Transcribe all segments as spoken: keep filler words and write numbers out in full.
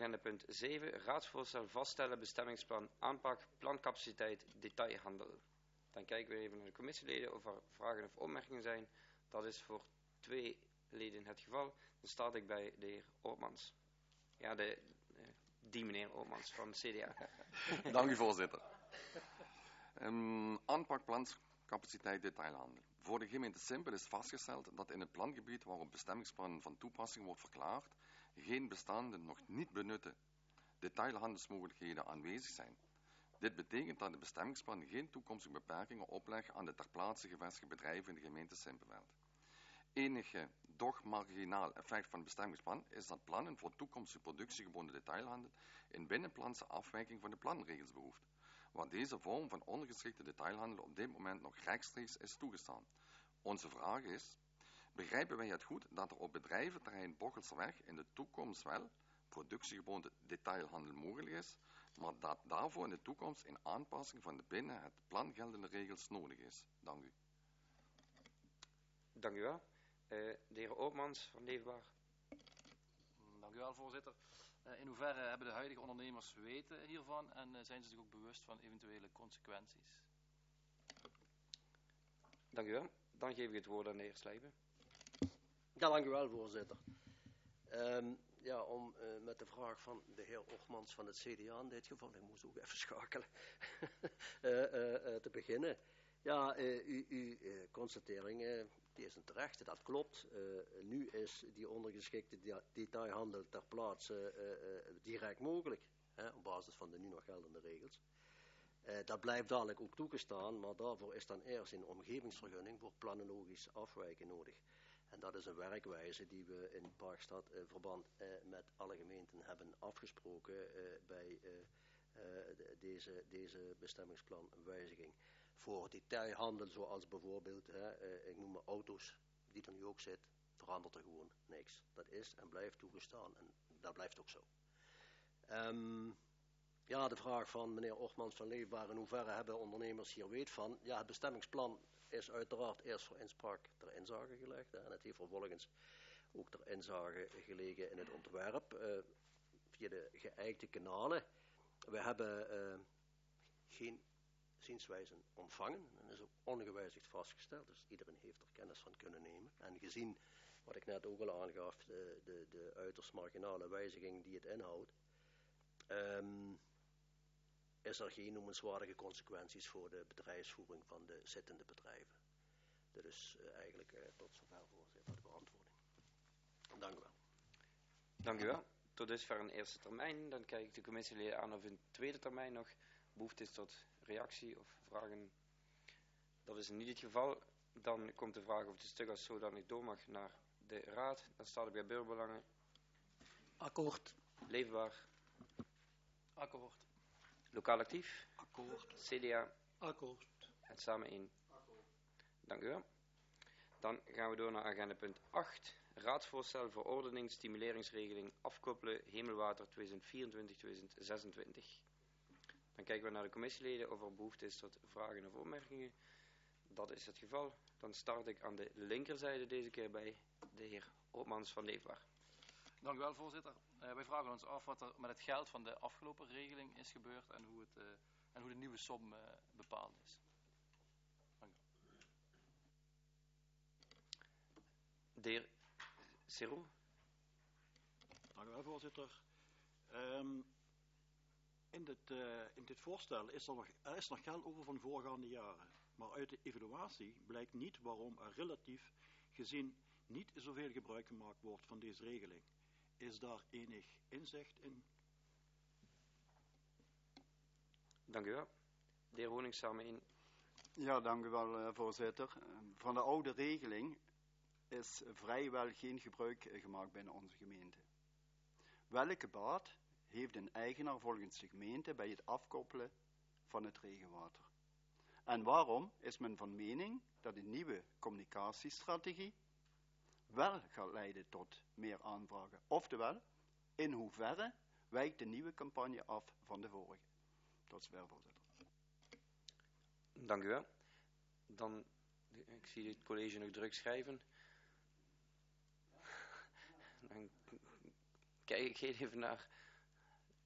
agenda punt zeven, raadsvoorstel vaststellen, bestemmingsplan, aanpak, plancapaciteit, detailhandel. Dan kijken we even naar de commissieleden of er vragen of opmerkingen zijn. Dat is voor twee leden het geval. Dan start ik bij de heer Oortmans. Ja, de, die meneer Oortmans van C D A. Dank u, voorzitter. Um, aanpak, plancapaciteit, detailhandel. Voor de gemeente Simpel is vastgesteld dat in het plangebied waarop bestemmingsplan van toepassing wordt verklaard, geen bestaande, nog niet benutte detailhandelsmogelijkheden aanwezig zijn. Dit betekent dat de bestemmingsplan geen toekomstige beperkingen oplegt aan de ter plaatse gevestigde bedrijven in de gemeente Simpelveld. Enige, doch marginaal effect van het bestemmingsplan is dat plannen voor toekomstige productiegebonden detailhandel in binnenplanse afwijking van de planregels behoeft, waar deze vorm van ongeschikte detailhandel op dit moment nog rechtstreeks is toegestaan. Onze vraag is, begrijpen wij het goed dat er op bedrijventerrein Bochelserweg in de toekomst wel productiegebonden detailhandel mogelijk is, maar dat daarvoor in de toekomst een aanpassing van de binnen het plan geldende regels nodig is? Dank u. Dank u wel. Uh, de heer Oortmans van Leefbaar. Dank u wel, voorzitter. Uh, in hoeverre hebben de huidige ondernemers weten hiervan en uh, zijn ze zich ook bewust van eventuele consequenties? Dank u wel. Dan geef ik het woord aan de heer Slijpen. Ja, dank u wel, voorzitter. Um, ja, om uh, met de vraag van de heer Oortmans van het C D A in dit geval, ik moest ook even schakelen, uh, uh, uh, te beginnen. Ja, uh, uw, uw uh, constatering, uh, die is een terechte, dat klopt. Uh, nu is die ondergeschikte detailhandel ter plaatse uh, uh, direct mogelijk, hè, op basis van de nu nog geldende regels. Uh, dat blijft dadelijk ook toegestaan, maar daarvoor is dan eerst een omgevingsvergunning voor planologisch afwijken nodig. En dat is een werkwijze die we in Parkstad uh, verband uh, met alle gemeenten hebben afgesproken uh, bij uh, uh, de, deze, deze bestemmingsplanwijziging. Voor detailhandel zoals bijvoorbeeld, uh, uh, ik noem maar auto's, die er nu ook zit, verandert er gewoon niks. Dat is en blijft toegestaan en dat blijft ook zo. Um, Ja, de vraag van meneer Oortmans van Leefbaar, in hoeverre hebben ondernemers hier weet van. Ja, het bestemmingsplan is uiteraard eerst voor inspraak ter inzage gelegd. Hè, en het heeft vervolgens ook ter inzage gelegen in het ontwerp. Uh, via de geëikte kanalen. We hebben uh, geen zienswijzen ontvangen. En dat is ook ongewijzigd vastgesteld. Dus iedereen heeft er kennis van kunnen nemen. En gezien, wat ik net ook al aangaf, de, de, de uiterst marginale wijziging die het inhoudt. Um, is er geen noemenswaardige consequenties voor de bedrijfsvoering van de zittende bedrijven. Dat is uh, eigenlijk uh, tot zover, voorzitter, de beantwoording. Dank u wel. Dank u wel. Tot dusver een eerste termijn. Dan kijk ik de commissieleden aan of in tweede termijn nog behoefte is tot reactie of vragen. Dat is niet het geval. Dan komt de vraag of het stuk als zodanig door mag naar de raad. Dan staat er bij burgerbelangen. Akkoord. Leefbaar. Akkoord. Lokaal actief. Akkoord. C D A. Akkoord. En samen één. Akkoord. Dank u wel. Dan gaan we door naar agenda punt acht. Raadsvoorstel verordening, stimuleringsregeling, afkoppelen, hemelwater tweeduizend vierentwintig tot tweeduizend zesentwintig. Dan kijken we naar de commissieleden of er behoefte is tot vragen of opmerkingen. Dat is het geval. Dan start ik aan de linkerzijde deze keer bij de heer Oortmans van Leefbaar. Dank u wel, voorzitter. Uh, wij vragen ons af wat er met het geld van de afgelopen regeling is gebeurd en hoe, het, uh, en hoe de nieuwe som uh, bepaald is. Dank u. De heer Serou. Dank u wel, voorzitter. Um, in, dit, uh, in dit voorstel is er, nog, er is nog geld over van voorgaande jaren. Maar uit de evaluatie blijkt niet waarom er relatief gezien niet zoveel gebruik gemaakt wordt van deze regeling. Is daar enig inzicht in? Dank u wel. De heer Honing samen in. Ja, dank u wel, uh, voorzitter. Van de oude regeling is vrijwel geen gebruik gemaakt binnen onze gemeente. Welke baat heeft een eigenaar volgens de gemeente bij het afkoppelen van het regenwater? En waarom is men van mening dat een nieuwe communicatiestrategie wel gaat leiden tot meer aanvragen? Oftewel, in hoeverre wijkt de nieuwe campagne af van de vorige? Tot zover, voorzitter. Dank u wel. Dan, ik zie het college nog druk schrijven. Dan kijk ik even naar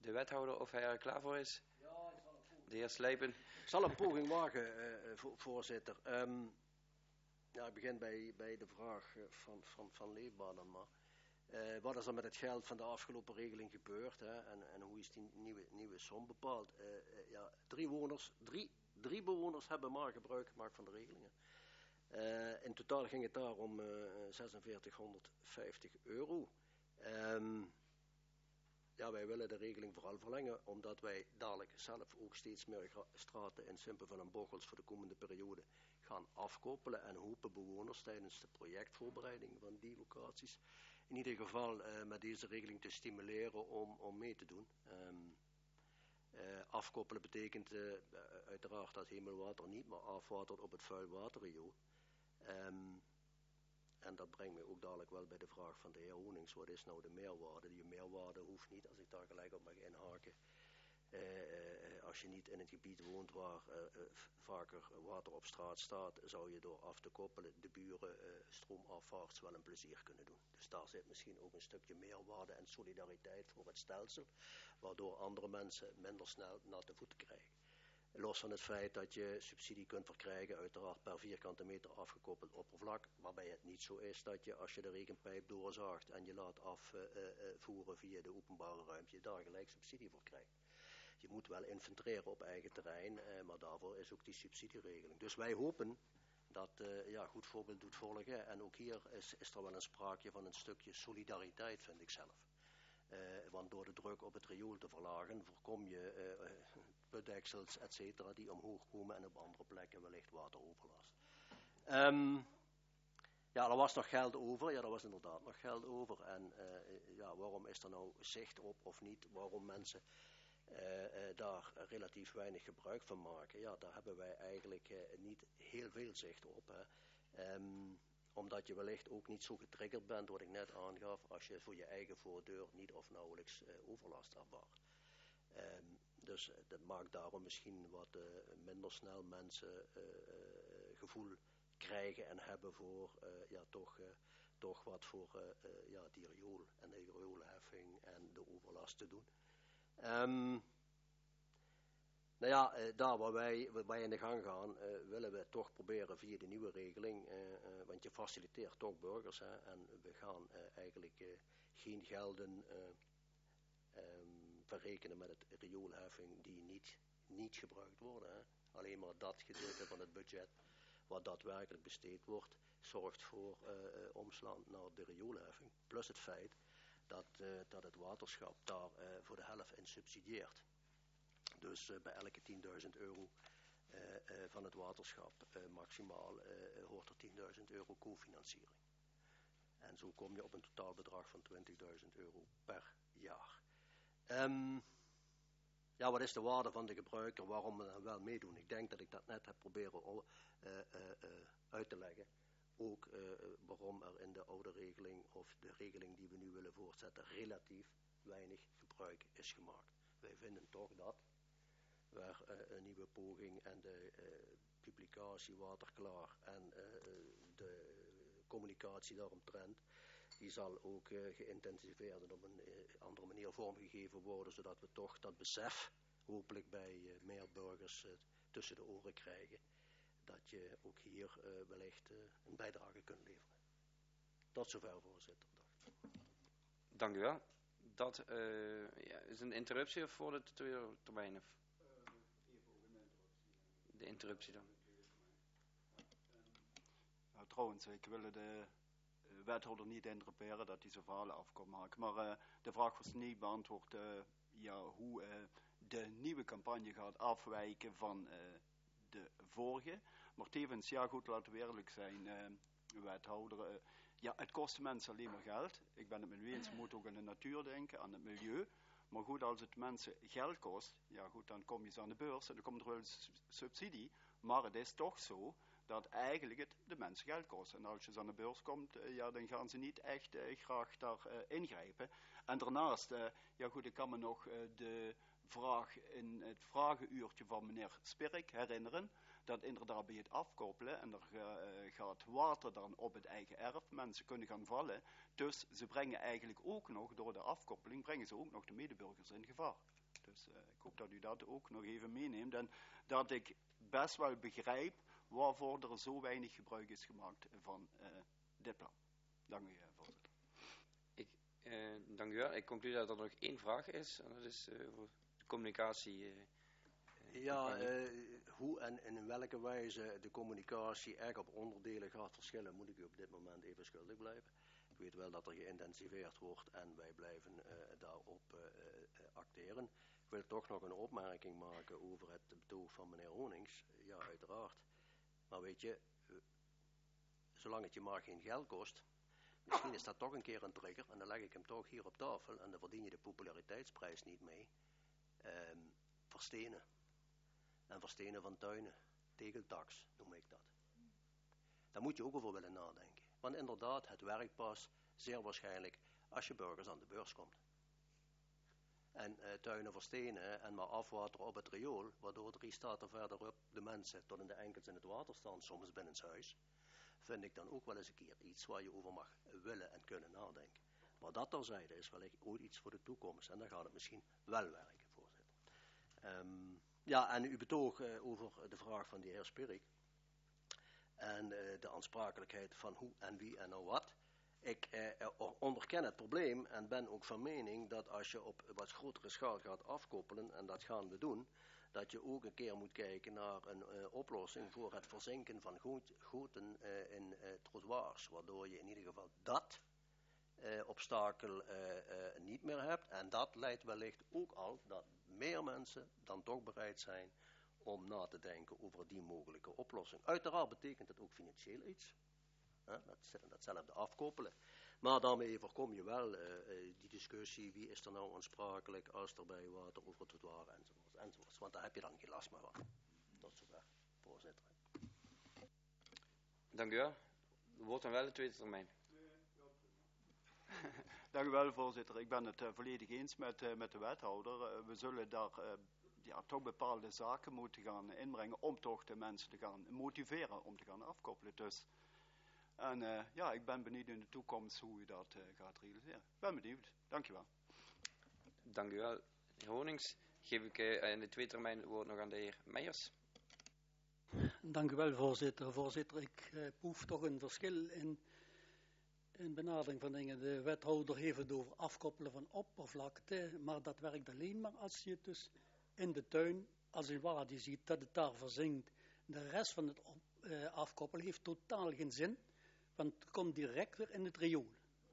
de wethouder of hij er klaar voor is. De heer Slijpen. Ik zal een poging wagen, uh, vo voorzitter. Um, ja, ik begin bij, bij de vraag van, van, van Leefbanen maar. Uh, wat is er met het geld van de afgelopen regeling gebeurd, hè? En, en hoe is die nieuwe, nieuwe som bepaald? Uh, uh, ja, drie, bewoners, drie, drie bewoners hebben maar gebruik gemaakt van de regelingen. Uh, in totaal ging het daar om uh, zesenveertighonderdvijftig euro. Um, ja, wij willen de regeling vooral verlengen, omdat wij dadelijk zelf ook steeds meer straten in Simpel van en Bocholt voor de komende periode gaan afkoppelen en hopen bewoners tijdens de projectvoorbereiding van die locaties in ieder geval uh, met deze regeling te stimuleren om, om mee te doen. Um, uh, afkoppelen betekent uh, uiteraard dat hemelwater niet meer afwatert op het vuilwaterriool. Um, en dat brengt me ook dadelijk wel bij de vraag van de heer Honings. Wat is nou de meerwaarde? Die meerwaarde hoeft niet, als ik daar gelijk op mag inhaken, uh, uh, als je niet in het gebied woont waar uh, uh, vaker water op straat staat, zou je door af te koppelen de buren uh, stroomafwaarts wel een plezier kunnen doen. Dus daar zit misschien ook een stukje meerwaarde en solidariteit voor het stelsel, waardoor andere mensen minder snel natte voeten krijgen. Los van het feit dat je subsidie kunt verkrijgen, uiteraard per vierkante meter afgekoppeld oppervlak, waarbij het niet zo is dat je als je de regenpijp doorzaagt en je laat afvoeren uh, uh, via de openbare ruimte, je daar gelijk subsidie voor krijgt. Je moet wel infiltreren op eigen terrein, uh, maar daarvoor is ook die subsidieregeling. Dus wij hopen dat uh, ja, goed voorbeeld doet volgen en ook hier is, is er wel een spraakje van een stukje solidariteit, vind ik zelf. Uh, want door de druk op het riool te verlagen voorkom je uh, putdeksels, et cetera, die omhoog komen en op andere plekken wellicht wateroverlast. Um, ja, er was nog geld over. Ja, er was inderdaad nog geld over. En uh, ja, waarom is er nou zicht op of niet? Waarom mensen uh, uh, daar relatief weinig gebruik van maken? Ja, daar hebben wij eigenlijk uh, niet heel veel zicht op. Hè. Um, omdat je wellicht ook niet zo getriggerd bent, wat ik net aangaf, als je voor je eigen voordeur niet of nauwelijks uh, overlast ervaart. Um, dus uh, dat maakt daarom misschien wat uh, minder snel mensen uh, uh, gevoel krijgen en hebben voor uh, ja, toch, uh, toch wat voor uh, uh, ja, die riool en de rioolheffing en de overlast te doen. Um, Nou ja, uh, daar waar wij, waar wij in de gang gaan, uh, willen we toch proberen via de nieuwe regeling, uh, uh, want je faciliteert toch burgers, hè, en we gaan uh, eigenlijk uh, geen gelden uh, um, verrekenen met het rioolheffing die niet, niet gebruikt worden. Hè. Alleen maar dat gedeelte van het budget wat daadwerkelijk besteed wordt, zorgt voor uh, uh, omslaan naar de rioolheffing. Plus het feit dat, uh, dat het waterschap daar uh, voor de helft in subsidieert. Dus uh, bij elke tienduizend euro uh, uh, van het waterschap uh, maximaal uh, hoort er tienduizend euro cofinanciering. En zo kom je op een totaalbedrag van twintigduizend euro per jaar. Um, ja, wat is de waarde van de gebruiker? Waarom we dan wel meedoen? Ik denk dat ik dat net heb proberen uh, uh, uh, uit te leggen. Ook uh, waarom er in de oude regeling of de regeling die we nu willen voortzetten relatief weinig gebruik is gemaakt. Wij vinden toch dat waar uh, een nieuwe poging en de uh, publicatie waterklaar en uh, de communicatie daaromtrent, die zal ook uh, geïntensiveerd en op een uh, andere manier vormgegeven worden, zodat we toch dat besef hopelijk bij uh, meer burgers uh, tussen de oren krijgen, dat je ook hier uh, wellicht uh, een bijdrage kunt leveren. Tot zover, voorzitter. Dank u wel. Dat uh, ja, is een interruptie voor de tweede termijn? Of? De interruptie dan. Nou, trouwens, ik wil de uh, wethouder niet interruperen dat hij zijn verhalen af kon maken. Maar uh, de vraag was niet beantwoord uh, ja, hoe uh, de nieuwe campagne gaat afwijken van uh, de vorige. Maar tevens, ja goed, laten we eerlijk zijn, uh, wethouder. Uh, ja, het kost mensen alleen maar geld. Ik ben het met u eens, je moet ook aan de natuur denken, aan het milieu. Maar goed, als het mensen geld kost, ja goed, dan kom je ze aan de beurs en dan komt er wel subsidie. Maar het is toch zo dat eigenlijk het de mensen geld kost. En als je aan de beurs komt, uh, ja, dan gaan ze niet echt uh, graag daar uh, ingrijpen. En daarnaast, uh, ja goed, ik kan me nog uh, de vraag in het vragenuurtje van meneer Spirik herinneren, dat inderdaad bij het afkoppelen, en er uh, gaat water dan op het eigen erf, mensen kunnen gaan vallen, dus ze brengen eigenlijk ook nog, door de afkoppeling, brengen ze ook nog de medeburgers in gevaar. Dus uh, ik hoop dat u dat ook nog even meeneemt, en dat ik best wel begrijp waarvoor er zo weinig gebruik is gemaakt van uh, dit plan. Dank u, uh, voorzitter. Ik, uh, dank u wel. Ik concludeer dat er nog één vraag is, en dat is uh, voor de communicatie. Uh, Ja, uh, hoe en in welke wijze de communicatie echt op onderdelen gaat verschillen, moet ik u op dit moment even schuldig blijven. Ik weet wel dat er geïntensiveerd wordt en wij blijven uh, daarop uh, uh, acteren. Ik wil toch nog een opmerking maken over het betoog van meneer Honings. Ja, uiteraard. Maar weet je, uh, zolang het je maar geen geld kost, misschien is dat toch een keer een trigger en dan leg ik hem toch hier op tafel en dan verdien je de populariteitsprijs niet mee. Um, verstenen. En verstenen van tuinen. Tegeltax noem ik dat. Daar moet je ook over willen nadenken. Want inderdaad, het werkt pas zeer waarschijnlijk als je burgers aan de beurs komt. En uh, tuinen verstenen en maar afwateren op het riool, waardoor drie staten verderop de mensen tot in de enkels in het water staan, soms binnenshuis, vind ik dan ook wel eens een keer iets waar je over mag willen en kunnen nadenken. Maar dat terzijde is wellicht ooit iets voor de toekomst en dan gaat het misschien wel werken, voorzitter. Um, Ja, en uw betoog uh, over de vraag van de heer Spirik en uh, de aansprakelijkheid van hoe en wie en nou wat. Ik uh, onderken het probleem en ben ook van mening dat als je op wat grotere schaal gaat afkoppelen, en dat gaan we doen, dat je ook een keer moet kijken naar een uh, oplossing voor het verzinken van goot, goten uh, in uh, trottoirs, waardoor je in ieder geval dat uh, obstakel uh, uh, niet meer hebt. En dat leidt wellicht ook al dat meer mensen dan toch bereid zijn om na te denken over die mogelijke oplossing. Uiteraard betekent het ook financieel iets. Hè? Dat, datzelfde afkoppelen. Maar daarmee voorkom je wel uh, uh, die discussie, wie is er nou aansprakelijk als er bij water over het trottoir enzovoort, enzovoort. Want daar heb je dan geen last meer van. Tot zover, voorzitter. Dank u wel. Wordt dan wel de tweede termijn. Dank u wel, voorzitter. Ik ben het uh, volledig eens met, uh, met de wethouder. Uh, we zullen daar uh, ja, toch bepaalde zaken moeten gaan inbrengen om toch de mensen te gaan motiveren om te gaan afkoppelen. Dus, en uh, ja, ik ben benieuwd in de toekomst hoe u dat uh, gaat realiseren. Ik ben benieuwd. Dank u wel. Dank u wel. Heer Honings, geef ik uh, in de tweede termijn het woord nog aan de heer Meijers. Dank u wel, voorzitter. Voorzitter, ik uh, proef toch een verschil in... in benadering van dingen. De wethouder heeft het over afkoppelen van oppervlakte, maar dat werkt alleen maar als je het dus in de tuin als een wadi ziet, dat het daar verzinkt. De rest van het op, uh, afkoppelen heeft totaal geen zin, want het komt direct weer in het riool.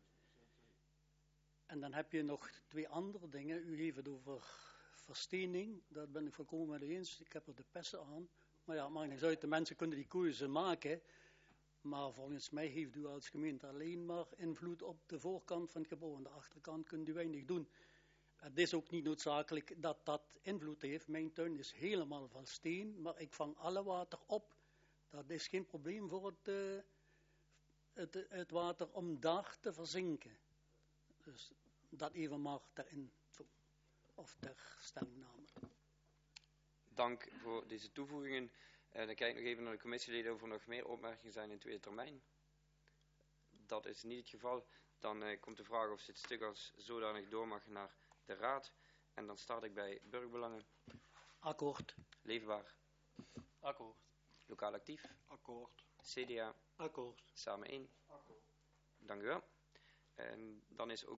En dan heb je nog twee andere dingen. U heeft het over verstening, daar ben ik volkomen mee eens. Ik heb er de pessen aan, maar ja, maakt niet uit, de mensen kunnen die keuze maken. Maar volgens mij heeft u als gemeente alleen maar invloed op de voorkant van het gebouw. Aan de achterkant kunt u weinig doen. Het is ook niet noodzakelijk dat dat invloed heeft. Mijn tuin is helemaal van steen, maar ik vang alle water op. Dat is geen probleem voor het, uh, het, het water om daar te verzinken. Dus dat even maar ter info of ter stellingname. Dank voor deze toevoegingen. Uh, dan kijk ik nog even naar de commissieleden of er nog meer opmerkingen zijn in tweede termijn. Dat is niet het geval. Dan uh, komt de vraag of dit stuk als zodanig door mag naar de raad. En dan start ik bij burgerbelangen. Akkoord. Leefbaar. Akkoord. Lokaal actief. Akkoord. C D A. Akkoord. Samen één. Akkoord. Dank u wel. En dan is ook